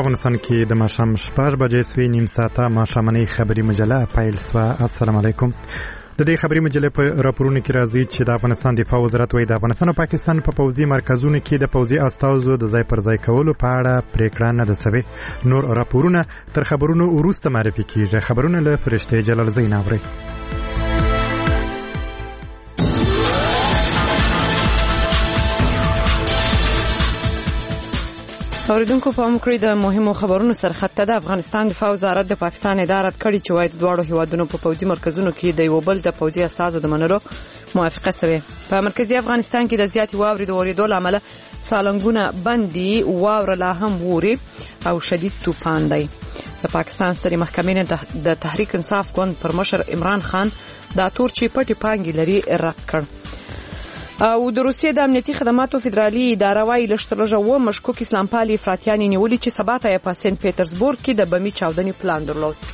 افغانستان کې د ماښام 6 بجې سوي نیم ساعته ماښامنۍ خبري مجله پیل شوه. السلام علیکم. د دې خبري مجلې په راپورونو کې راځي چې د افغانستان دفاع وزارت وايي د افغانستان او پاکستان په پوځي مرکزونو کې د پوځي استازو د ځای پر ځای کولو په اړه پریکړه نه ده شوې. نور راپورونه تر خبرونو وروسته معرفي کیږي. خبرونه له فرشته جلال زین اوري. اوریدونکو په مکرې د مهمو خبرونو سرخطه د افغانستان دفاع وزارت د پاکستان ادارت کړي چې وايي د دواړو هیوادونو په پوځي مرکزونو کې د یو بل د پوځي استازو د منلو موافقه شوې. په مرکزی افغانستان کې د زیاتې واورې د اورېدو له امله سالنګونه بندي، واوره لا هم ووري او شدید طوفان دی. د پاکستان سترې محکمې د تحریک انصاف ګوند پر مشر عمران خان دا تور چې پټې پانګې لري رد کړ. او د روسیې د امنیتي خدماتو فدرالي اداره وايي لږ مشکوک اسلام پالي افراطیان نیولي چې سبا ته په سنت پیټرزبورګ کې د بمي چاودنې پلان درلود.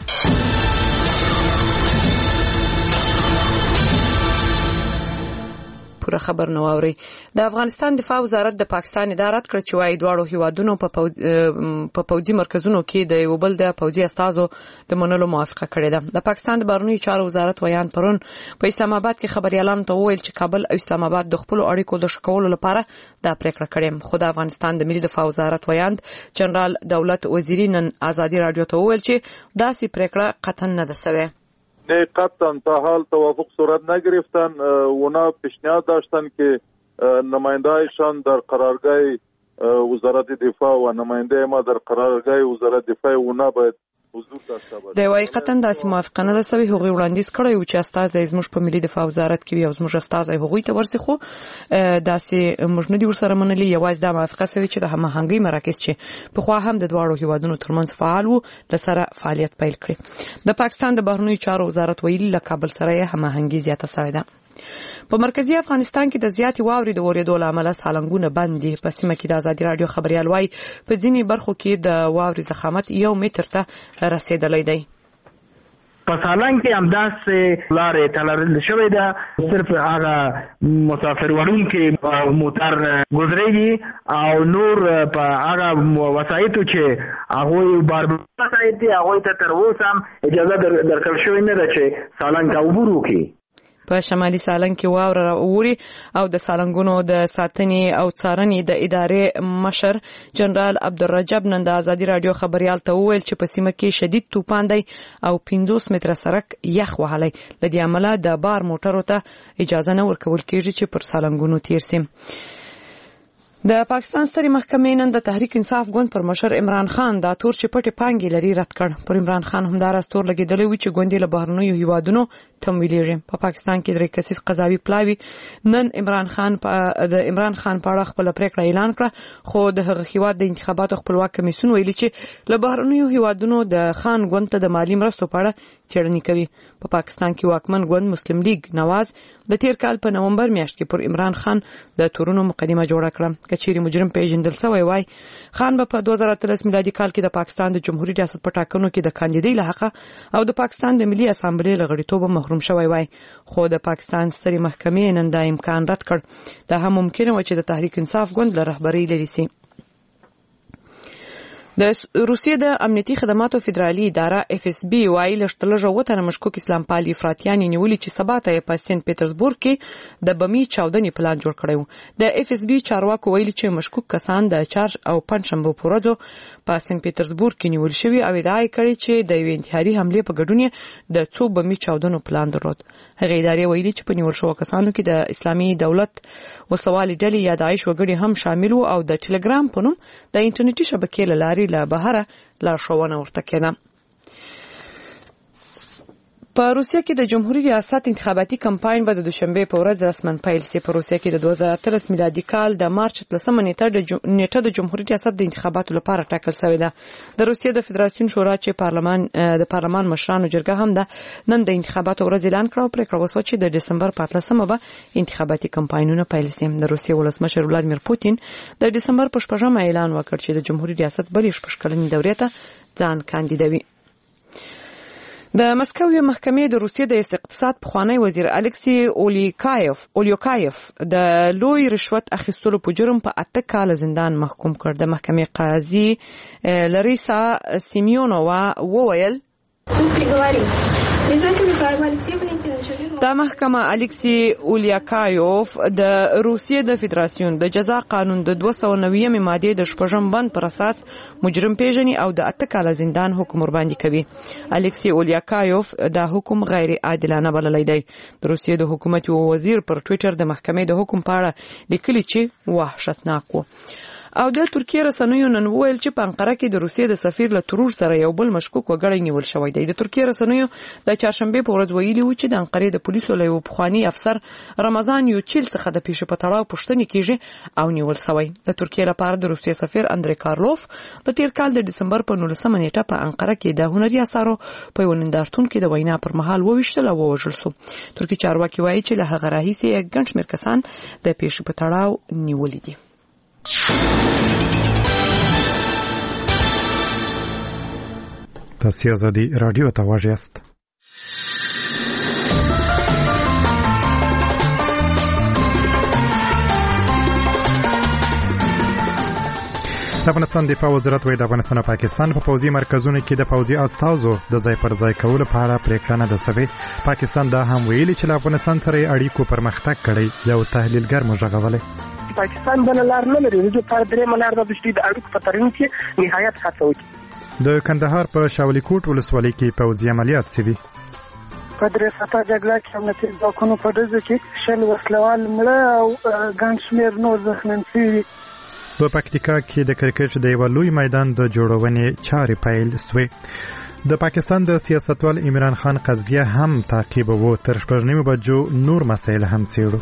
پوره خبر نو اوري. د افغانستان دفاع وزارت د پاکستان ادارت کړ چې وايي دواړو هیوادونو په پوځي مرکزونو کې د یو بل د پوځي استازو د منلو موافقه کړې ده. د پاکستان د بهرنیو چارو وزارت ویان پرون په اسلام آباد کې خبريالانو ته وویل چې کابل او اسلام آباد د خپل اړیکو د شکولو لپاره دا پریکړه کړې. خو د افغانستان د ملي دفاع وزارت ویان جنرال دولت وزیری نن آزادی رادیو ته وویل چې داسې پریکړه قطعا نه ده شوې. نه قطعا تا حال توافق صورت نگرفتن. اونا پیشنهاد داشتن که نمایندهایشان در قرارگاه وزارت دفاع و نماینده ما در قرارگاه وزارت دفاع اونا باید حضور داشته باشه. د وايي قطعا داسې موافقه نه ده شوې. هغوی وړاندیز کړی و چې استازی زموږ په ملي دفاع وزارت کې وي او زموږ استازی هغوی ته ورسي، خو داسې موږ نه دي ورسره منلي. یوازې دا موافقه شوې چې د هماهنګۍ مراکز چې پخوا هم د دواړو هیوادونو ترمنځ فعال وو له سره فعالیت پیل کړي. د پاکستان د بهرنیو چارو وزارت ویلي له کابل سره یې هماهنګي زیاته شوې ده. په مرکزی افغانستان کې د زیاتې واورې د اورېدو له امله سالنګونه بند دي. په سیمه کې د آزادي رادیو خبريال وايي په ځینې برخو کې د واورې ضخامت 1 متر ته رسیدلی دی. په سالنګ کې همداسې لارې تړل شوې ده. صرف هغه مسافر وړونکي موټر ګذرېږي او نور په هغه وسایطو چې هغوی بار وسایط دي هغوی ته تر اوسه هم اجازه درکړل شوې نه ده چې سالنګ ته عبور وکړي. په شمالي سالنګ کې واوره ووري او د سالنګونو د ساتنې او څارنې د ادارې مشر جنرال عبدالرجب نن د آزادي رادیو خبريال ته وویل چې په سیمه کې شدید طوفان دی او 50 متره سړک یخ وهلی. له دې امله د بار موټرو ته اجازه نه ورکول کېږي چې پر سالنګونو تیر شي. د پاکستان سترې محکمې نن د تحریک انصاف ګوند پر مشر عمران خان دا تور چې پټې پانګې لري رد کړ. پر عمران خان همداراز تور لګېدلی و چې ګوندې له بهرنیو هیوادونو تمویلېږي. په پاکستان کې 3 کسیز قضاوي پلاوي نن د عمران خان په اړه خپل پریکړه اعلان کړه، خو د هغه هیواد د انتخاباتو خپلواک کمیسیون ویلي چې له بهرنیو هیوادونو د خان ګوند ته د مالی مرستو په اړه څېړنې کوي. په پاکستان کې واکمن ګوند مسلم لیگ نواز د تیر کال په نومبر میاشت کې پر عمران خان د تورونو مقدمه جوړه کړه. کچېرې مجرم پیژندل شوی وای خان په 2013 میلادي کال کې د پاکستان د جمهوریت ریاست په ټاکنو کې د کاندیدۍ له حق او د پاکستان د ملي اسامبلې له غړیتوب محروم شوی وای، خو د پاکستان سترې محکمې نن دا امکان رد کړ. دا هم ممکنه و چې د تحریک انصاف ګوند له رهبرۍ لري سي. د روسیې د امنیتي خدماتو فدرالي اداره FSB وايي لږ تنه مشکوک اسلام پالي افراطیان نیولي چې سبا ته په سنت پیټرزبورګ کې د بمي چاودنې پلان جوړ کړی و. د FSB چارواکو ویلي چې مشکوک کسان د چارج او پنځشنبه په ورځو په سنت پیټرزبورګ کې نیول شوي او ادعا کړې چې د یو انتحاري حمله په ګډون د څو بمي چاودنو پلان درلود. هغه ادارې ویلي چې په نیول شو کسانو کې د اسلامي دولت وسوالي ډلې یا داعش وګړي هم شامل وو او د ټلګرام په نوم د انټرنیټي شبکې له لارې له بهره لارښوونه ورته کېده. په روسیه کې د جمهوریت ریاست انتخاباتي کمپاین به د دوشنبه په ورځ رسماً پیل شي. په روسیه کې د 2013 میلادي کال د مارچ 13 نیټه د جمهوریت ریاست د انتخاباتو لپاره ټاکل شوې ده. د روسیې د فدراسیون شورا چې د پارلمان مشرانو جرګه هم ده نن د انتخاباتو ورځ اعلان کړ او پریکړه وشوه چې د دسمبر په 13مه به انتخاباتي کمپاینونه پیل شي. د روسیې ولسمشر ولادیمیر پوتین د دسمبر په 8مه اعلان وکړ چې د جمهوریت ریاست بلې 6 کلنې دورې ته ځان کاندیدوي. د مسکو محکمې د روسیې د اقتصاد پخوانی وزیر الکسی اولیوکایف د لوی رشوت اخیستلو په جرم په 8 کال زندان محکوم کړ. د محکمې قاضي لریسا سیمیونووا وویل دا محکمه الکسی اولیاکایوف د روسیې د فدراسیون د جزا قانون د 290 ماده د شپږم بند پر اساس مجرم پیژني او د 8 کال زندان حکم ور باندې کوي. الکسی اولیاکایوف دا حکم غیر عادلانه بللی دی. د روسیې د حکومت وزیر پر ټوئیټر د محکمې د حکم په اړه لیکلي چې وحشتناک و. او د ترکیه رسنیو نن ویل چې په انقره کې د روسیې د سفیر له ترور سره یو بل مشکوک وګړی نیول شوی دی. د ترکیه رسنیو د چهارشنبه په ورځ ویلي و چې د انقرې د پولیسو له یو پخوانی افسر رمضان یوچیل څخه د پیښې په تړاو پوښتنې کیږي او نیول شوی. د ترکیه لپاره د روسیې سفیر اندری کارلوف په تیر کال د دسمبر په 19 نیټه په انقره کې د هنري اثارو په یو نندارتون کې د وینا پر مهال وویشتل او ووژل شو. ترکیه چارواکي وایي چې له هغه راهیسې ګڼ شمېر کسان د پیښې په تړاو نیولي دي. تاسو آزادی رادیو ته واژ یاست. د افغانستان دفاع وزارت وایي د افغانستان او پاکستان په پوځي مرکزونو کې د پوځي استازو د ځای پر ځای کولو په اړه پریکړه نه ده شوې. پاکستان دا هم ویلي چې له افغانستان سره اړیکو پرمختګ کړی. یو تحلیلګر مژغولې پاکستان بل لار نه لري. د پردې ملار د اړیکو په ترمیم کې نهایت هڅه وکړي. د کندهار په شاولی کوټ ولسوالۍ کې پوځي عملیات شوي. په درې ساعته جګړه کې امنیتي ځواکونو په ډزو کې 60 وسلوال مړه او ګڼ شمېر نور زخمیان شوي. په پکتیکا کې د کرکټ د یو لوی میدان د جوړونې چارې پیل شوې. د پاکستان د سیاستوال عمران خان قضیه هم تعقیب وو. تر 9 بجو نور مسایل هم څېړو.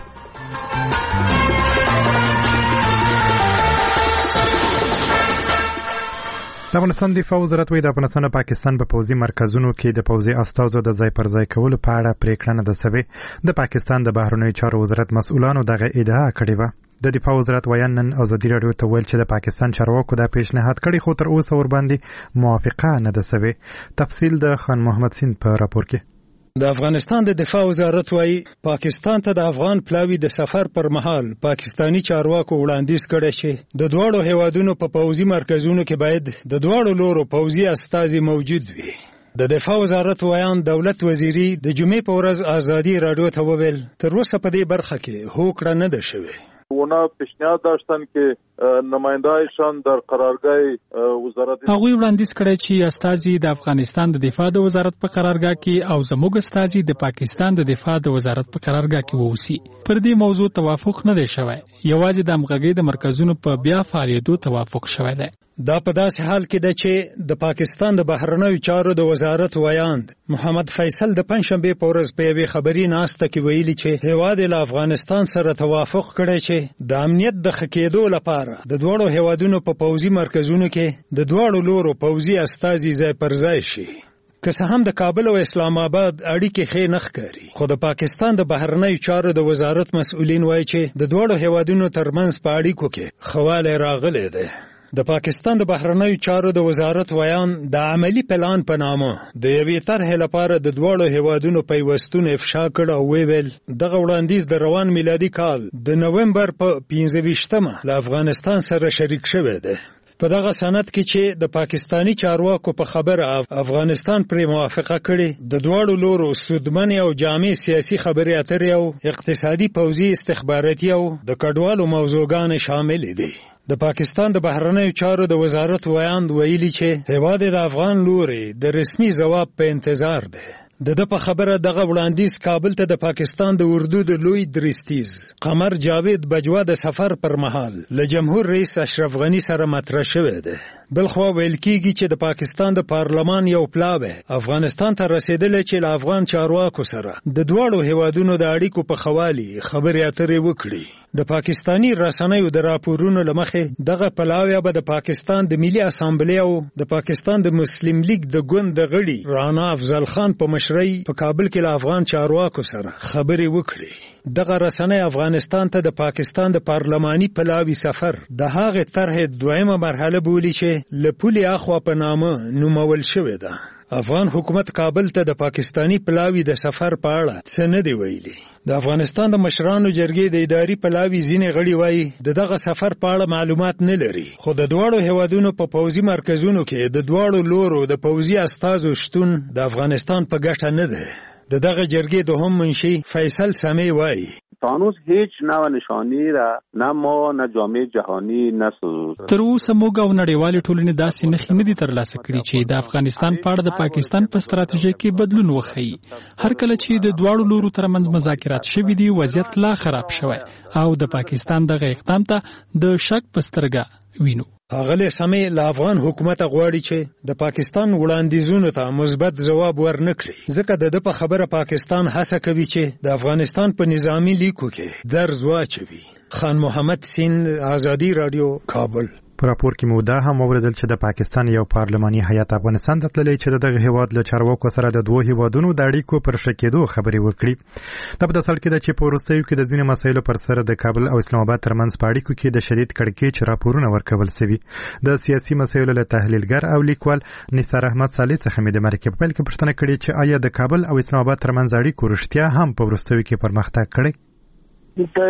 د افغانستان دفاع وزارت وایي د افغانستان او پاکستان په پوځي مرکزونو کې د پوځي استازو د ځای پر ځای کولو په اړه پریکړه نه ده شوې. د پاکستان د بهرنیو چارو وزارت مسؤلانو دغه ادعا کړې وه. د دفاع وزارت وایي نن ازادي راډیو ته ویل چې د پاکستان چارواکو دا پیشنهاد کړی خو تر اوسه ورباندې موافقه نه ده شوې. تفصیل د خان محمد سین په راپور کې. د افغانستان د دفاع وزارت وایي پاکستان ته د افغان پلاوی د سفر پر مهال پاکستانی چارواکو وړاندیز کړی چې د دواړو هیوادونو په پوځي مرکزونو کې باید د دواړو لورو پوځي استازي موجود وي. د دفاع وزارت وایان دولت وزیری د جمعې په ورځ ازادي راډیو ته وویل تر اوسه په دې برخه کې هوکړه نه ده شوې. اونا پیشنهاد داشتن که نماینده‌ایشان در قرارگاه وزارت هغوی وړاندیز کړی چې استازي د افغانستان د دفاع د وزارت په قرارګاه کې او زموږ استازي د پاکستان د دفاع د وزارت په قرارګاه کې ووسی. پر دې موضوع توافق نه دی شوی. یوازې د همغږۍ د مرکزونو په بیا فعالیتو توافق شوی دی. دا په داسې حال کې ده چې د پاکستان د بهرنیو چارو د وزارت ویاند محمد فیصل د پنځشنبه په ورځ په یوې خبري ناسته کې ویلي چې هیواد له افغانستان سره توافق کړی چې د امنیت د ښه کېدو لپاره د دوړو هیوادونو په پوځي مرکزونو کې د دوړو لورو پوځي استازي ځای پر ځای شي. که څه هم د کابل او اسلام آباد اړیکې ښې نه ښکاري خو د پاکستان د بهرنیو چارو د وزارت مسؤلین وایي چې د دوړو هیوادونو ترمنځ په اړیکو کې خواله راغلی دی. د پاکستان د بهرنیو چارو د وزارت ویان د عملی پلان په نامه د یوې طرحې لپاره د دوړو هیوادونو پیوستون افشا کړ او ویل دغه وړاندیز د روان میلادي کال د نومبر په 15مه له افغانستان سره شریک شوی دی. په دغه سند کې چې د پاکستانی چارواکو په خبره افغانستان پر موافقه کړي د دوړو لورو سودمن او جامع سیاسي خبرې اترې او اقتصادي پوځي استخباراتي او د کډوالو موضوعګان شامل دي. د پاکستان د بهرنیو چارو د وزارت ویاند ویلي چې هیواد د افغان لوري د رسمي ځواب په انتظار دی. د په خبره دغه وړاندیز کابل ته د پاکستان د اردو د لوی درستیز قمر جاوید بجوا د سفر پر مهال له جمهور رئیس اشرف غنی سره مطرح شوی دی. بلخوا ویل کیږي چې د پاکستان د پارلمان یو پلاوی افغانستان ته رسیدلی چې له افغان چارواکو سره د دواړو هیوادونو د اړیکو په خوالي خبرې اترې وکړي. د پاکستانی رسنیو د راپورونو لمخې دغه پلاوی به د پاکستان د ملي اسامبلې او د پاکستان د مسلم لیگ د ګوند د غړي رانا افضل خان په مشرۍ په کابل کې له افغان چارواکو سره خبرې وکړي. دغه رسنۍ افغانستان ته د پاکستان د پارلماني پلاوی سفر د هغې طرحې دویمه مرحله بولي چې له پولې اخوا په نامه نومول شوې ده. افغان حکومت کابل ته د پاکستانی پلاوی د سفر په اړه څه نه دی ویلي. د افغانستان د مشرانو جرګې د اداري پلاوی ځینې غړي وایي دغه سفر په اړه معلومات نه لري، خو د دواړو هیوادونو په پوځي مرکزونو کې د دواړو لورو د پوځي استازو شتون د افغانستان په ګټه نه ده. دغه جرګې دوهم منشي فیصل سامی وایي هنوز هیچ نوع نشانی را نه ما نه جامعه جهانی نه تر اوسه موږ او نړیوالې ټولنې داسې نښې نه دي ترلاسه کړي چې د افغانستان په اړه د پاکستان په ستراتیژۍ کې بدلون وښیي. هر کله چې د دواړو لورو ترمنځ مذاکرات شوي دي وضعیت لا خراب شوی او د پاکستان دغه اقدام ته د شک په سترګه وینو. اغلی سمې له افغان حکومت غواړي چې د پاکستان وړاندیزونو ته مثبت ځواب ورنکړي، ځکه د په خبره پاکستان هڅه کوي چې د افغانستان په نظامی لیکو کې درز واچوي. خان محمد سیند، آزادی رادیو، کابل. په راپور کې مو دا هم اوریدل چې د پاکستان یو پارلماني هیئت افغانستان ته تللی چې دغه هیواد له چارواکو سره د دوه هیوادونو د اړیکو پر ښه کېدو خبرې وکړي. دا په داسې حال کې ده چې په وروستیو کې د ځینو مسایلو پر سر د کابل او اسلام آباد ترمنځ په اړیکو کې د شدید کړکېچ راپورونه ورکول شوي. د سیاسي مسایلو له تحلیلګر او لیکوال نثار احمد صالح څخه مې د مرکې په پیل کې پوښتنه کړې چې آیا د کابل او اسلام آباد ترمنځ اړیکو رښتیا هم په وروستیو کې پرمختګ کړی؟ د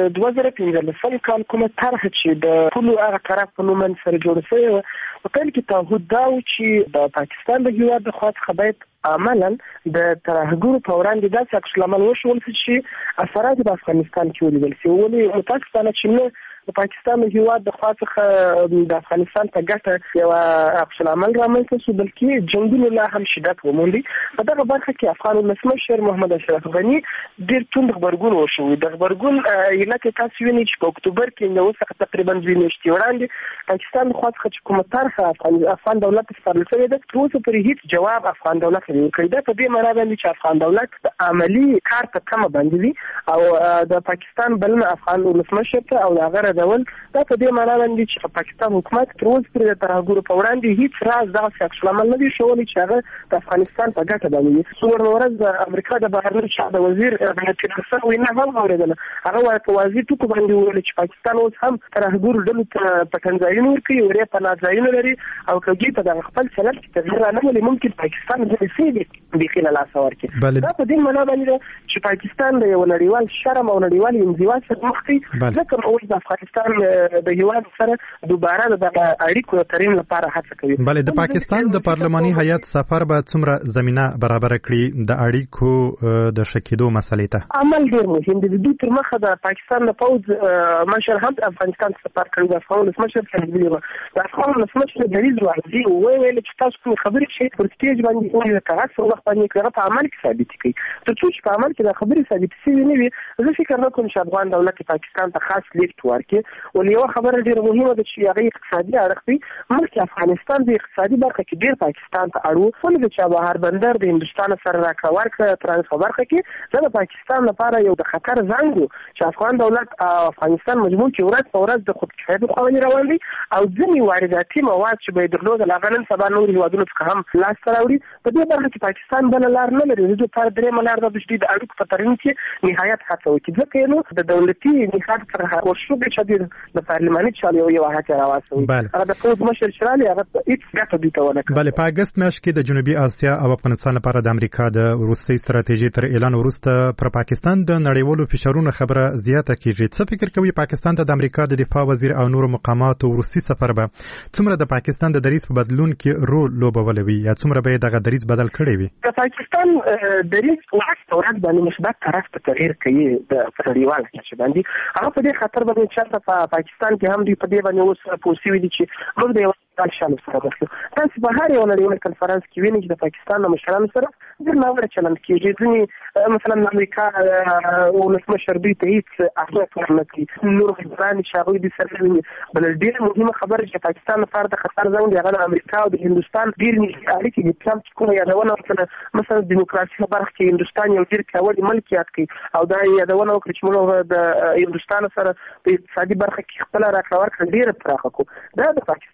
2015 کال کومه طرح چې د ټولو هغه طرف په نوم سره جوړ شوی و، په پیل کې تعهد دا و چې د پاکستان د هیواد د خوا څخه باید عملاً د ترهګرو په وړاندې داسې عکس العمل وشول چې اثرات د افغانستان کې ولیدل شي. ولې متاسفانه چې نه د پاکستان د هیواد د خوا څخه د افغانستان په ګټه یو عکس العمل رامنځته شو، بلکې جنګونه لا هم شدت وموندي. په دغه برخه کې افغان ولسمشر محمد اشرف غني ډېر توند غبرګون وشوی. د غبرګون علت تاسو وینئ چې په اکتوبر کې نو څخه تقریبا 2 میاشتې وړاندې پاکستان د خوا څخه چې کومه طرحه افغان دولت سپارل شوې ده، تر اوسه پورې هیڅ جواب افغان دولت نه ورکړی. دا په دې معنی باندې چې افغان دولت د عملی کار په کمه باندې دي او د پاکستان بلنه افغان ولسمشر ته او هغه ډول دا په دې معنی باندې چې پاکستان حکومت تر اوسه پورې د ترهګرو په وړاندې هیڅ راز دغه عکس العمل نه دی ښوولی چې هغه د افغانستان په ګټه باندې. څلورمه ورځ د امریکا د بهرنیو چارو د وزیر بنټینسن وینا هم اورېدله. هغه په واضح ټکو باندې وویل چې پاکستان اوس هم ترهګرو ډلو ته پټنځایونه ورکوي، ورې پناه ځایونه لري او کږي په دغه خپل چلند کې تغییر رانه ولې ممکن پاکستان د دې بیخي له لاسه ورکړي. دا په دې معنی باندې چې پاکستان د یو نړیوال شرم او نړیوال انزوا سره مخ دي، ځکه اوس د افغانستان د هیواد سره دوباره د اړیکو ترمیم لپاره هڅه کوي. بلې د پاکستان د پارلماني هیئت سفر به څومره زمينه برابر کړي د اړیکو د شکیدو مسلې ته؟ عمل ډیر مهم دی. د دې تر مخه د پاکستان د پوځ مشر هم افغانستان سفر کړی، د افغان ولسمشر څنګه ویل د افغان ولسمشر د ریز ورزي ویل چې تاسو کوم خبرې شي پر سټیج باندې وایي د کاغذ په وخت باندې کړه په عمل کې ثابت کړي. تر څو چې په عمل کې د خبرې ثابت شي نه وي، زه فکر نه کوم چې افغان دولت پاکستان ته خاص لیفت ورکړي. ولې یو خبره ډیره مهمه ده چې هغه اقتصادي اړخ دی. ملک افغانستان د اقتصادي برخه کې ډیر پاکستان ته اړو، ولې چې چابهار بندر د هندستان سره راکړه ورکړه ترانسفر برخه کې د پاکستان لپاره یو د خطر زنګ و چې افغان دولت او افغانستان مجبور چې ورځ په ورځ د خودکفایت خواهی روان دي او ځینې وارداتي مواد چې به درلود هغه نن سبا نور هیوادونو څخه هم لاس ته راوړي. په دې برخه کې پاکستان بل لار نه لري. د پر درې ملار د شدید اړیکو په ترمیم کې نهایت هڅه وکړي، ځکه نو د دولتي نهاد سره ورشو چې د پارلماني چالو یو هڅه راوستل. هغه د پوز مشر شرالي هغه هیڅ ګټه دي ته ونه کړه. بلې په اگست میاشت کې د جنوبي اسیا او افغانستان لپاره د امریکا د روسي ستراتیژي تر اعلان وروسته پر پاکستان د نړیوالو فشارونو خبره زیاته کیږي. څه فکر کوي پاکستان ته د امریکا د دفاع وزیر او نورو مقاماتو روسي سفر به څومره د پاکستان د دریځ په بدلون کې رول لوبولوي یا څومره به دغه دریځ بدل کړی وي؟ د پاکستان دریځ ورځ باندې مثبت طرف ته تغییر کوي د نړیوال کچه باندې. هغه په دې خطر باندې چې په پاکستان کې هم دی په دې باندې اوس پوسیوي دي چې موږ د یو شالو سره مخکې تاسو په هر یو نړیوال کنفرانس کې وینئ چې د پاکستان د مشرانو سره ډېر ناوړه چلند کېږي. ځینې مثلا د امریکا ولسمشر دوی ته هېڅ اهمیت ورنه کوي، نور غیران چې هغوی دې سره ویني. بله ډېره مهمه خبره چې پاکستان لپاره د خطر زنګ دی هغه د امریکا او د هندوستان ډېر نږدې اړیکې دي. ټرمپ چې کومه یادونه وکړه مثلا د دیموکراسي په برخه کې هندوستان یو ډېر پیاوړی ملک یاد کړي او دا یادونه وکړه چې موږ د هندوستان سره په اقتصادي برخه کې خپله راکړه ورکړه ډېره پراخه کړو. دا د پاکستان لپاره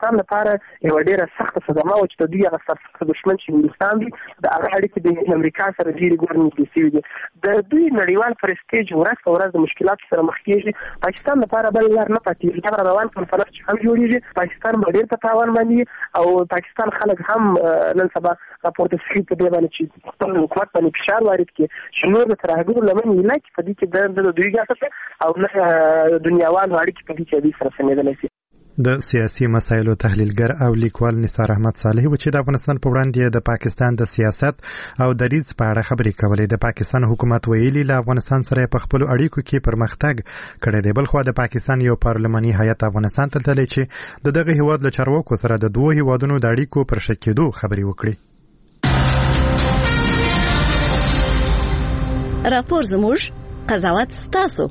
لپاره یو ډیره سخته صدمه و چې د دوی هغه سرسخته دښمن چې هندوستان دی د هغه اړیکې د امریکا سره ډېرې ګورې نږدې شوي دي. د دوی نړیوال پرستیج ورځ په ورځ د مشکلاتو سره مخ کېږي. پاکستان لپاره بل لار نه پاتېږي. دا روان کنفرانس چې هم جوړېږي پاکستان به ډېر په تاوان باندې او پاکستان خلک هم نن سبا راپورته شوي په دې باندې چې خپل حکومت باندې فشار وارد کړي چې نور د ترهګرو لمن نه کړي په دې کې د دوی ګټه او نه دنیاوالو اړیکې په دې کې دوی سره سمېدلی شي. د سیاسي مسایلو تحلیلګر او لیکوال نثار احمد صالح و چې د افغانستان په وړاندې د پاکستان د سیاست او دریځ په اړه خبرې کولې. د پاکستان حکومت ویلي له افغانستان سره په خپل اړیکو کې پرمختګ کړی دی. بل خو د پاکستان یو پارلماني هیئت افغانستان ته تللی چې د دغه هیواد له چارواکو سره د دوه هیوادونو د اړیکو پر ښه کېدو خبرې وکړي. راپور زموږ قضاوت ستاسو.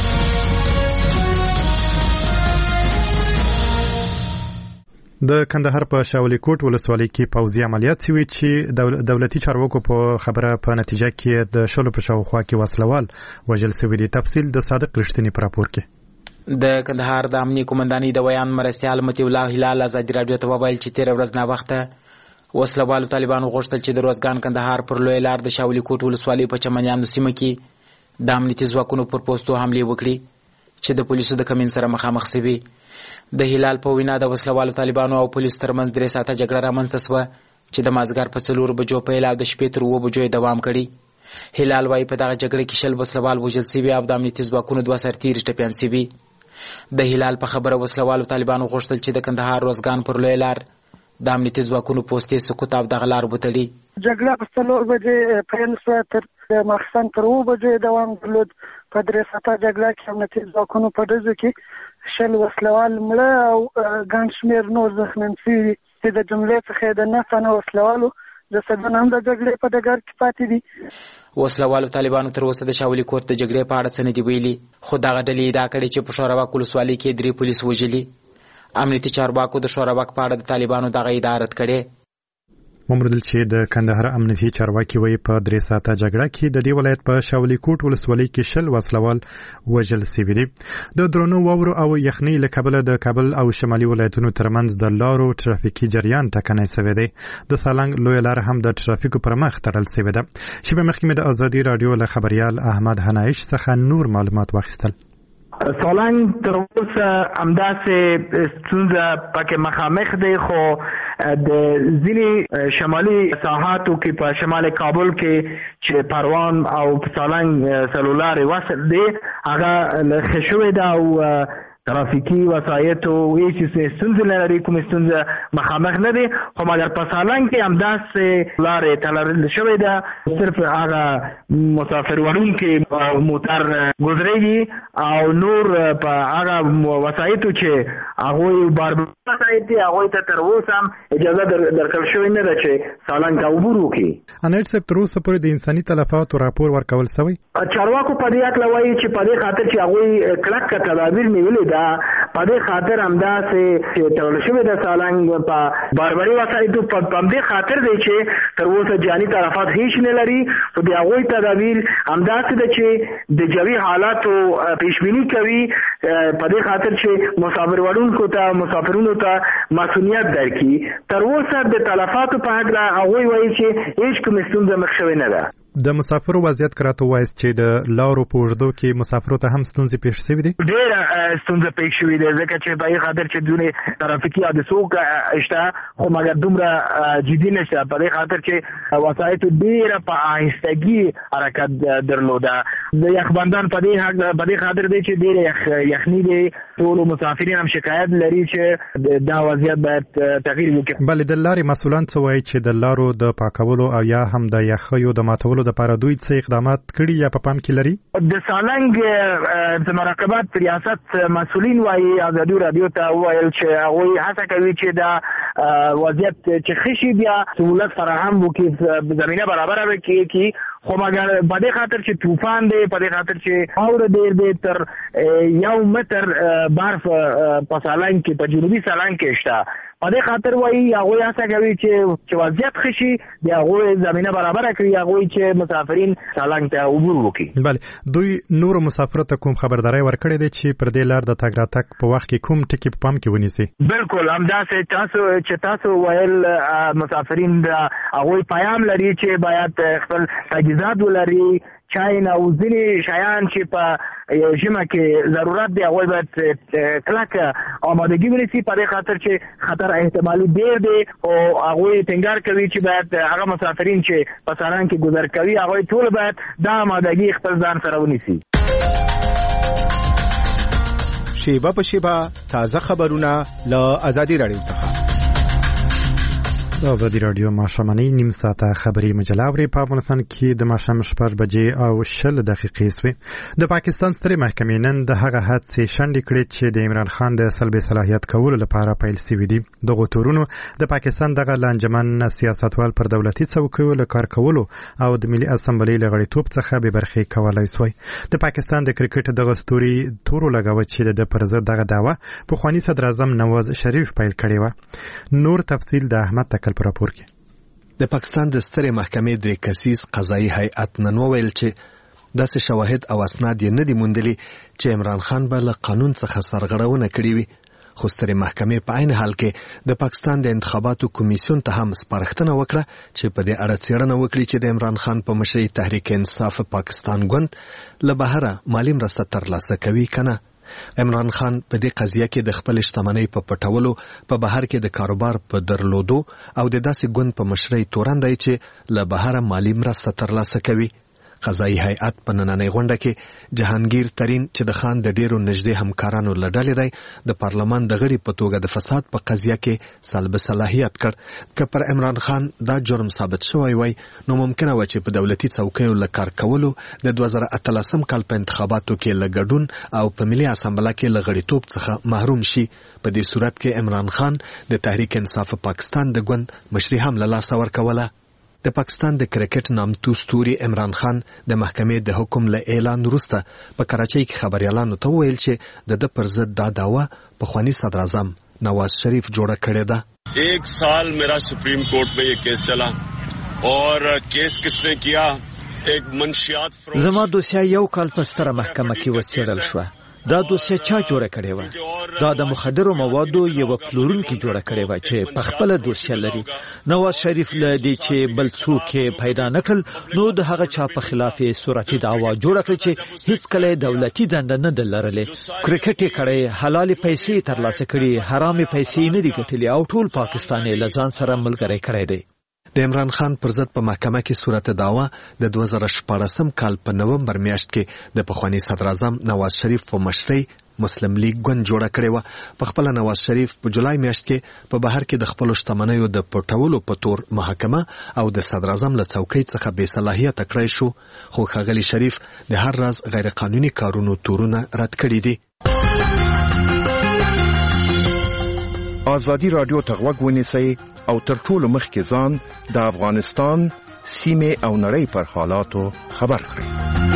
د کندهار په شاولي کوټ ولسوالۍ کې پوځي عملیات شوي چې دولتي چارواکو په خبره په نتیجه کې د شلو په شاوخوا کې وسلوال وژل شوي دي. تفصیل د صادق رښتینی په راپور کې. د کندهار د امنیه قومندانۍ د ویان مرستیال مطیع الله هلال ازادي راډیو ته وویل چې تېره ورځ ناوخته وسلوالو طالبانو غوښتل چې د روزګان کندهار پر لویه لار د شاولي کوټ ولسوالۍ په چمنیانو سیمه کې د امنیتي ځواکونو پر پوستو حملې وکړي چې د پولیسو د کمین سره مخامخ شوي. د هلال په وینا د وسلوالو طالبانو او پولیسو ترمنځ 3 ساعته جګړه رامنځته شوه چې د مازدیګر په 4 بجو پیل او د شپې تر 7 بجو دوام کړی. هلال وايي په دغه جګړه کې 60 وسلوال وژل شوي او د امنیتي ځواکونو 2 سرتیري ټپیان شوي. د هلال په خبره وسلوالو طالبانو غوښتل چې د کندهار روزګان پر لویه لار د امنیتي ځواکونو پوستې سقوط او دغه لار وتړي. جګړه په 4 بجې پیل شوه تر ماخستن تر 7 بجې دوام درلود. په 3 ساعته جګړه کې امنیتي ځواکونو په ډزو کې 60 وسلوال مړه او ګڼ شمېر نور زخمیان شوي چې د جملې څخه د 9 تنه وسلوالو جسدونه هم د جګړې په ډګر کې پاتې دي. وسلوالو طالبانو تر اوسه د شاولي کوټ د جګړې په اړه څه نه دي ویلي، خو دغه ډلې ادعا کړې چې په شوراواک ولسوالۍ کې 3 پولیس وژلي. امنیتي چارواکو د شوراواک په اړه د طالبانو دغه ادعا رد کړې. ممردل چې د کندهار امنیتي چارواکي وایي په 3 ساعته جګړه کې د دې ولایت په شاولي کوټ ولسوالۍ کې 60 وسلوال وژل شوي دي. د درنو واورو او یخنۍ له کبله د کابل او شمالي ولایتونو ترمنځ د لارو ترافیکي جریان ټکنی شوی دی. د سالنګ لویه لار هم د ترافیکو پر مخ تړل شوې ده. شیبه مخکې مې د ازادي راډیو له خبریال احمد حنایش څخه نور معلومات واخیستل. سالنګ تر اوسه همداسې ستونزه پکې مخامخ دی، خو د ځینې شمالي ساحاتو کې په شمال کابل کې چې پروان او سالنګ سلولار وصل دی هغه ښه شوی ده او ترافیکي وسایطو هیڅ ستونزه نه لري، کوم ستونزه مخامخ نه دي. خو مګر په سالنګ کې همداسې لارې تړل شوې ده، صرف هغه مسافر وړونکي موټر ګذرېږي او نور په هغه وسایطو چې هغوی باربر وسایط دي هغوی ته تر اوسه هم اجازه درکړل شوې نه ده چې سالنګ ته عبور وکړي. انیل صاحب تر اوسه پورې د انساني تلفاتو راپور ورکول شوی؟ چارواکو په دې هکله وایي چې په دې خاطر چې هغوی کلک تدابیر نیولي ده، په دې خاطر همداسې چې تړل شوې ده سالنګ په باربري وسایطو په دې خاطر دی چې تر اوسه جاني تلفات هیڅ نه لري. خو د هغوی تدابیر همداسې ده چې د جوي حالاتو پیشبیني کوي، په دې خاطر چې مسافر وړونکو ته مسافرونو ته مسؤلیت درکړي. تر اوسه د تلفاتو په هکله هغوی وایي چې هیڅ کوم ستونزه مخ شوې نه ده. د مسافرو وضعیت کراته وایست چې د لارو په اوږدو کې مسافرو ته هم ستونزې پیښ شوي دي؟ ډېره ستونزه پیښ شوي دی، ځکه چې په دې خاطر چې دونه ترافیکي حادثو شته، خو مګر دومره جدي نشته، په دې خاطر چې وسایطو ډېره په آهستګي حرکت درلوده. د یخبندان په دې خاطر دی چې ډېره یخني دی، ټولو مسافرین هم شکایت لري چې دا وضعیت باید تغییر وکړي. بلې د لارې مسؤلان څه وایي چې د لارو د پاکولو او یا هم د یخیو د ماتولو د لپاره دوی څه اقدامات کړي یا په پام کې لري؟ د سالنګ د مراقبت ریاست مسؤلین وایي ازادي راډیو ته وویل چې هغوی هڅه کوي چې دا وضعیت چې ښه شي بیا سهولت فراهم وکړي، زمینه برابره وکړي. خو مګر په دې خاطر چې طوفان دی، په دې خاطر چې خاوره ډېر دی، تر 1 متر برف په سالنګ کې په جنوبي سالنګ کې شته. په دې خاطر وایي هغوی هڅه کوي چې وضعیت ښه شي د هغوی زمینه برابره کړي هغوی چې مسافرین سالنګ ته عبور وکړي. بله دوی نورو مسافرو ته کوم خبرداری ورکړی دی چې پر دې لار د تګ راتګ په وخت کې کوم ټکي په پام کې ونیسي؟ بالکل همداسې تاسو ویل مسافرین هغوی پیام لري چې باید خپل تجهیزات ولري چای نه او ځینې شیان چې په یو ژمه کې ضرورت دی هغوی باید کلکه آمادګي ونیسي په دې خاطر چې خطر احتمالي ډېر دی او هغوی ټینګار کوي چې باید هغه مسافرین چې په سالنګ کې ګذر کوي هغوی ټول باید دا آمادګي خپل ځان سره ونیسي. شیبه په شیبه تازه خبرونه له ازادي راډیو څخه. د ازادي راډیو ماښامنۍ نیم ساعته خبري مجله اوري. په افغانستان کې د ماښام 6 بجې او 0 دقیقې سوې. د پاکستان سترې محکمې نن د هغه حادثې شنډې کړې چې د عمران خان د سلب صلاحیت کولو لپاره پیل شوي دي. دغه تورونو د پاکستان دغه لانجمن سیاستوال پر دولتي څوکیو له کار کولو او د ملي اسمبلۍ له غړیتوب څخه بې برخې کولای سوی. د پاکستان د کرکټ دغه ستوري تورو لګاوه چې د پر ضد دغه دعوه پخواني صدر اعظم نواز شریف پیل کړې وه. نور تفصیل د احمد د پاکستان د سترې محکمې درې کسیز قضایي هیئت نن وویل چې داسې شواهد او اسناد یې نه دي موندلي چې عمران خان به له قانون څخه سرغړونه کړې وي. خو سترې محکمې په عین حال کې د پاکستان د انتخاباتو کمیسیون ته هم سپارښتنه وکړه چې په دې اړه څېړنه وکړي چې د عمران خان په مشرۍ تحریک انصاف پاکستان ګوند له بهره مالي مرسته ترلاسه کوي که نه. عمران خان په دې قضیه کې د خپل شتمنۍ په پټولو په بهر کې د کاروبار په درلودو او د داسې ګوند په مشرۍ تورن دی چې له بهره مالي مرسته ترلاسه کوي. قضایي هیئت په نننۍ غونډه کې جهانگیر ترین چې د خان د ډیرو نږدې همکارانو له ډلې دی د پارلمان د غړي په توګه د فساد په قضیه کې سلب صلاحیت کړ. که پر عمران خان دا جرم ثابت شوی وای نو ممکنه و چې په دولتي څوکیو له کار کولو د 2013 کال په انتخاباتو کې له ګډون او په ملي اسمبلی کې له غړیتوب څخه محروم شي. په دې صورت کې عمران خان د تحریک انصاف پاکستان د ګوند مشري هم له لاسه ورکوله. د پاکستان د کرکټ نامتو ستوري عمران خان د محکمې د حکم له اعلان وروسته په کراچۍ کې خبريالانو ته وویل چې د پر ضد دا دعوه پخواني صدر اعظم نواز شریف جوړه کړې ده. 1 سال میرا سپریم کورٹ میں یہ کیس چلا اور کیس کس نے کیا ایک منشیات زما دوسیه یو کال په ستره محکمه کې وڅېړل شوه. دا دوسیه چا جوړه کړې وه؟ دا د مخدرو موادو یو پلورونکي جوړه کړې وه چې په خپله دوسیه لري. نواز شریف له دې چې بل څوک پیدا نه کړل نو د هغه چا په خلاف صورتي دعوا جوړه کړه چې هیڅکله دولتي دنده نه ده لرلې. کرکټ یې کړی، حلالې پیسې ترلاسه کړي، حرامې پیسې نه دي ګټلې او ټول پاکستان یې له ځان سره ملګری کړی دی. د عمران خان پر ضد په محکمه کې صورت دعوا د 2014 کال په نومبر میاشت کې د پخواني صدر اعظم نواز شریف په مشرۍ مسلم لیگ ګوند جوړه کړې وه. په خپل نواز شریف په جولای میاشت کې په بهر کې د خپل شتمنیو د پټولو په تور محاکمه او د صدر اعظم له څوکۍ څخه بې صلاحیت کړی شو. خو ښاغلي شریف د هر راز غیر قانوني کارونو تورونه رد کړي دي. ازادي راډیو ته غوږ ونیسئ او تر ټولو مخکې ځان د افغانستان سیمې او نړۍ پر حالاتو خبر کړئ.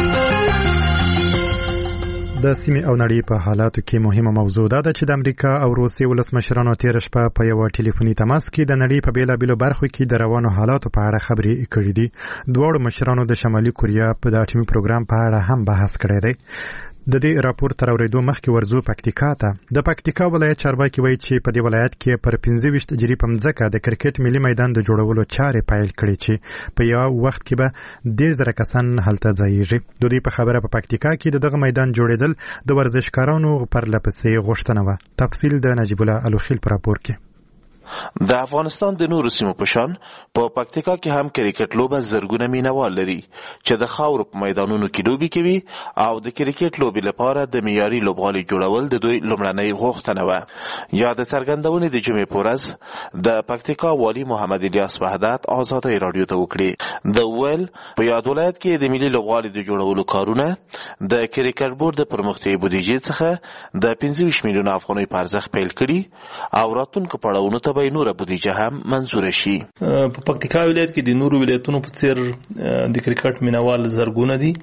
د سیمې او نړۍ په حالاتو کې مهمه موضوع ده چې د امریکا او روسیې ولسمشرانو تیر شپه په یو ټلیفوني تماس کې د نړۍ په بیلابیلو برخو کې د روانو حالاتو په اړه خبرې کړې دي. دواړو مشرانو د شمالي کوریا په د اټومي پروګرام په اړه هم بحث کړی دی. د دې راپور تر اورېدو مخکې ورزو پکتیکا ته. د پکتیکا ولایت چارواکي وایي چې په دې ولایت کې پر 25 جری په مځکه د کرکټ ملي میدان د جوړولو چارې پیل کړې چې په یو وخت کې به 10,000 کسان هلته ځایږي. د دې په خبره په پکتیکا کې دغه میدان جوړېدل د ورزشکارانو پر لپسې غوښتنه وه. تفصیل د نجیب الله الوخیل په راپور کې. د افغانستان د نورو سیمو په شان په پکتیکا کې هم کرکټ لوبه زرګونه مینوال لري چې د خاورو په میدانونو کې لوبي کوي او د کرکټ لوبي لپاره د معیاري لوبغالي جوړول د دوی لومړنۍ غوښتنه وه. یا د څرګندونې د جمعې په ورځ د پکتیکا والي محمد الیاس وحدت ازادي راډیو ته وکړي. د ویل په یاد ولایت کې د ملي لوبغالي د جوړولو کارونه د کرکټ بورډ د پرمختیايي بودیجې څخه د 25 میلیون افغانۍ په ارزښت پیل کړي او راتلونکو پړاوونو ته به نوره بودیجه هم منظور شي. په پکتیکا ولایت کې د نورو ولایتونو په څیر د کرکټ مینوال زرګونه دي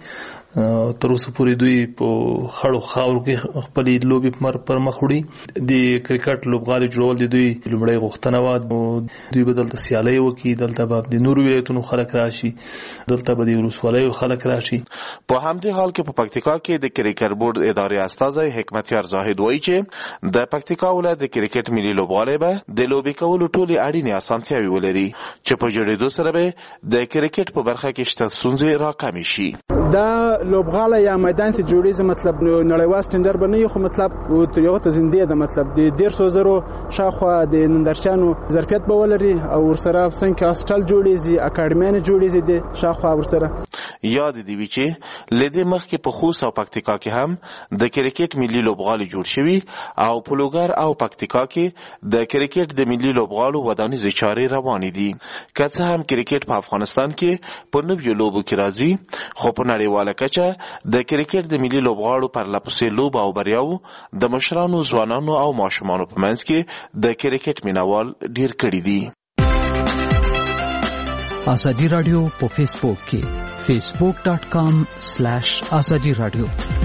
تر اوسه پورې دوی په خړو خاورو کې خپل لوبي پر مخ وړي. د کرکټ لوبغالي جوړول د دوی لومړی غوښتنه و. دوی بدلته سیالي وکړي، دلته به د نورو ولایتونو خلک راشي، دلته به د ولسوالیو خلک راشي. په همدې حال کې په پکتیکا کې د کرکټ بورډ اداري استازی حکمتیار زاهد وایي چې د پکتیکا ولایت د کرکټ ملي لوبغالی به د لوبي کولو ټولې اړینې اسانتیاوې ولري چې په جوړېدو سره به د کرکټ په برخه کې شته ستونزې راکمې شي. دا لوبغاله یا میدان ته جوړیږي، مطلب نړیوال سټنډرډ بنوي، خو مطلب یو ته زنده ده، مطلب د 150,000 شاخوا د نندرچانو ظرفیت به ولري او ورسره څنګه هاستل جوړیږي، اکاډمي جوړیږي د شاخوا ورسره. یاد دی وی چې لدې مخکې په خوست او پکتیکا کې هم د کرکټ ملي لوبغالي جوړ شوی او په لوګر او پکتیکا کې د کرکټ د ملي لوبغالو ودانیزې چارې روانې دي. که څه هم کرکټ په افغانستان کې په نویو لوبو کې راځي، خو په نړیواله کچه د کرکټ د ملي لوبغاړو پرلپسې لوب او بریاو د مشرانو، ځوانانو او ماشومانو په منځ کې د کرکټ مینوال ډیر کړي دي. ازادي رادیو په فیسبوک کې facebook.com/ازادي رادیو.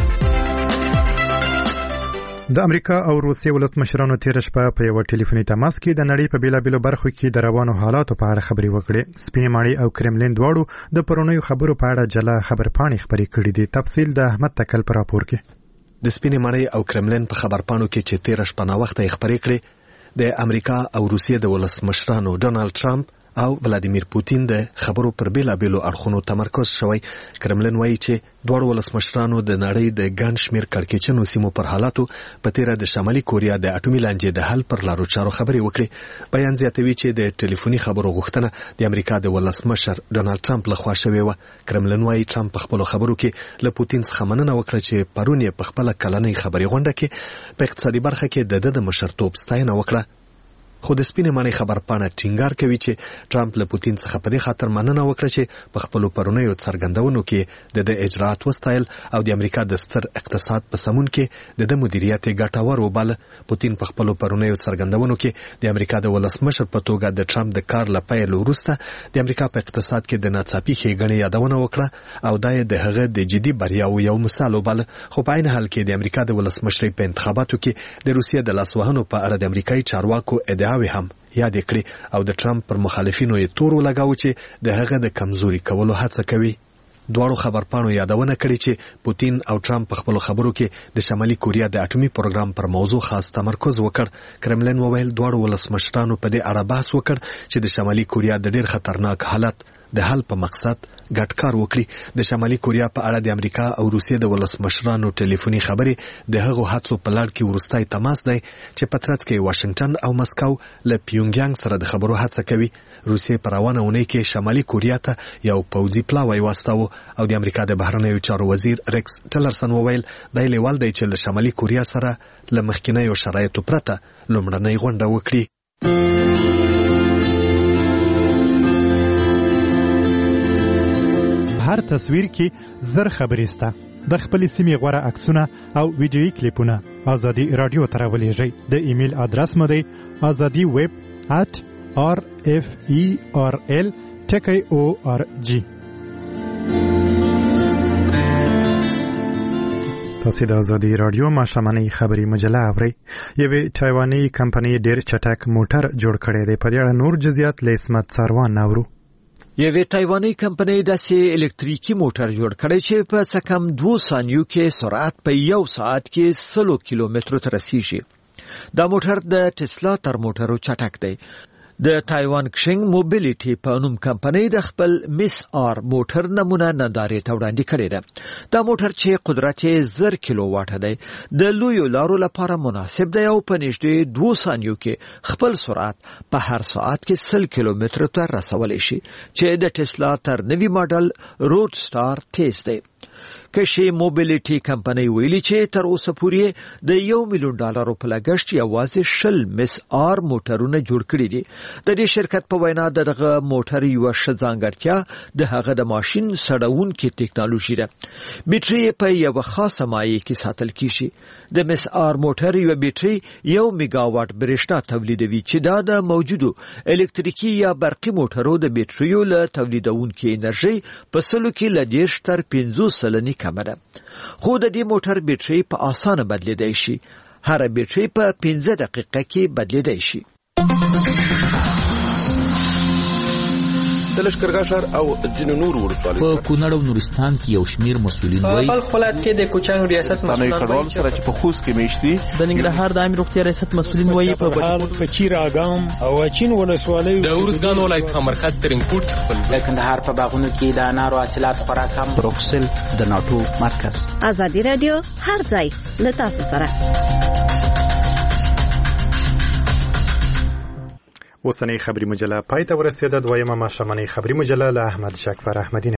د امریکا او روسیې ولسمشرانو تیر شپه په یو ټلیفوني تماس کې د نړۍ په بیلابیلو برخو کې د روانو حالاتو په اړه خبرې وکړې. سپینې ماڼۍ او کرملین دواړو د پرونیو خبرو په اړه جلا خبرپاڼې خپرې کړې دي. تفصیل د احمد تکل پر راپور کې. د سپینې ماڼۍ او کرملین په خبرپاڼو کې چې تیر شپه نه وخت یې خبرې کړې، د امریکا او روسیې د ولسمشرانو ډونالد ټرمپ او ولادیمیر پوتین د خبرو پر بیلابیلو اړخونو تمرکز شوی. کرملین وایي چې دواړو ولسمشرانو د نړۍ د ګڼ شمېر کړکېچنو سیمو پر حالاتو په تیره د شمالي کوریا د اټومي لانجې د حل پر لارو چارو خبرې وکړي. بیان زیاتوي چې د ټلیفوني خبرو غوښتنه د امریکا د ولسمشر ډونالد ټرمپ لخوا شوې وه. کرملین وایي ټرمپ په خپلو خبرو کې له پوتین څخه مننه وکړه چې پرون یې په خپله کلنۍ خبري غونډه کې په اقتصادي برخه کې د مشرتوب ستاینه وکړه. خو د سپینې ماڼۍ خبرپاڼه ټینګار کوي چې ټرمپ له پوتین څخه په دې خاطر مننه وکړه چې په خپلو پرونیو څرګندونو کې د اجرات وستایل او د امریکا د ستر اقتصاد په سمون کې د مدیریت ګټور وباله. پوتین په خپلو پرونیو څرګندونو کې د امریکا د ولسمشر په توګه د ټرمپ د کار له پیل وروسته د امریکا په اقتصاد کې د ناڅاپي ښېګڼې یادونه وکړه او دا یې د هغه د جدي بریاو یو مثال وباله. خو په عین حال کې د امریکا د ولسمشرۍ په انتخاباتو کې د روسیې د لاسوهنو په اړه د امریکایي چارواکو ادعاوې هم یاد کړې او د ټرمپ پر مخالفینو یې تور ولګاوه چې د هغه د کمزوري کولو هڅه کوي. دواړو خبرپاڼو یادونه کړې چې پوتین او ټرمپ په خپلو خبرو کې د شمالي کوریا د اټومي پروګرام پر موضوع خاص تمرکز وکړ. کرملین وویل دواړو ولسمشرانو په دې اړه بحث وکړ چې د شمالي کوریا د ډېر خطرناک حالت د حل په مقصد ګډ کار وکړي. د شمالي کوریا په اړه د امریکا او روسیې د ولسمشرانو ټلیفوني خبرې د هغو هڅو په لړ کې وروستی تماس دی چې په ترڅ کې واشنگټن او مسکو له پیونګیانګ سره د خبرو هڅه کوي. روسیې په روانه اونۍ کې شمالي کوریا ته یو پوځي پلاوی واستاوه او د امریکا د بهرنیو چارو وزیر ریکس ټلرسن وویل دا لیوال دی چې له شمالي کوریا سره له مخکینیو شرایطو پرته لومړنۍ غونډه وکړي. هر تصویر کې زر خبرې سته. د خپل سیمې غوړه عکسونه او ویډیویي کلیپونه ازادي رادیو ته راولېږئ. د ایمیل ادرس مو دی azadi@rferl.org. تاسو د ازادي رادیو ماشامنۍ خبري مجله اورئ. یوه تایواني کمپنۍ ډېر چټک موټر جوړ کړی دی. په دې اړه نور جزئیات له اسمت ساروان ناورو. یوه تایواني کمپنۍ داسې الکتریکي موټر جوړ کړی چې په څه کم 2 ثانیو کې سرعت په 1 ساعت کې 100 کیلومترو ته رسیږي. دا موټر د ټسلا تر موټرو چټک دی. د تایوان کشنګ موبیلیټي په نوم کمپنۍ د خپل میس آر موټر نمونه نندارې ته وړاندې کړې ده. دا موټر چې قدرت یې 1000 کیلو واټه دی د لویو لارو لپاره مناسب دی او په نږدې 2 ثانیو کې خپل سرعت په هر ساعت کې 100 کیلومتر ته رسولی شي چې د ټسلا تر نوي ماډل روډ سټار تیز دی. کشي موبیلیټي کمپنۍ ویلي چې تر اوسه پورې د $1 ملیون په لګښت یوازې 20 میس آر موټرونه جوړ کړي دي. د دې شرکت په وینا دغه موټر یو ښه ځانګړتیا د هغه د ماشين سړونکو ټکنالوژي ده. بیټري په یو خاصه مایع کې ساتل کیږي. د میس آر موټر یو بیټري 1 میگا واټ برېښنا تولیدوي چې دا د موجودو الکتریکي یا برقي موټرو د بیټریو له تولیدونکو انرژي په سلو کې ل 10 تر 50 سلنې ارزاني کمه ده. خو د دې موټر بیټرۍ په اسانه بدلیدای شي. هر بیټرۍ په 15 دقیقه کې بدلیدای شي. د لښکرګاه ښار او ځینو نورو ولسوالیو په کونړ او نورستان کې یو شمیر مسؤلین وایي په ولایت کې د کوچنګ ریاست مسؤلین وایي چې په خوست کې میشتي د ننګرهار د عامه روغتیا ریاست مسؤلین وایي په بهار په چیر اګام او اچین ولسوالۍ د ورزګان ولایت په مرکز ترینکوټ خپل د کندهار په باغونو کې د انارو حاصلات خورا کم. بروکسل د ناتو مرکز. ازادي رادیو هر ځای له تاسو سره. اوسنۍ خبري مجله پای ته ورسېده. دویمه ماښامنۍ خبري مجله له احمد شکفر احمدی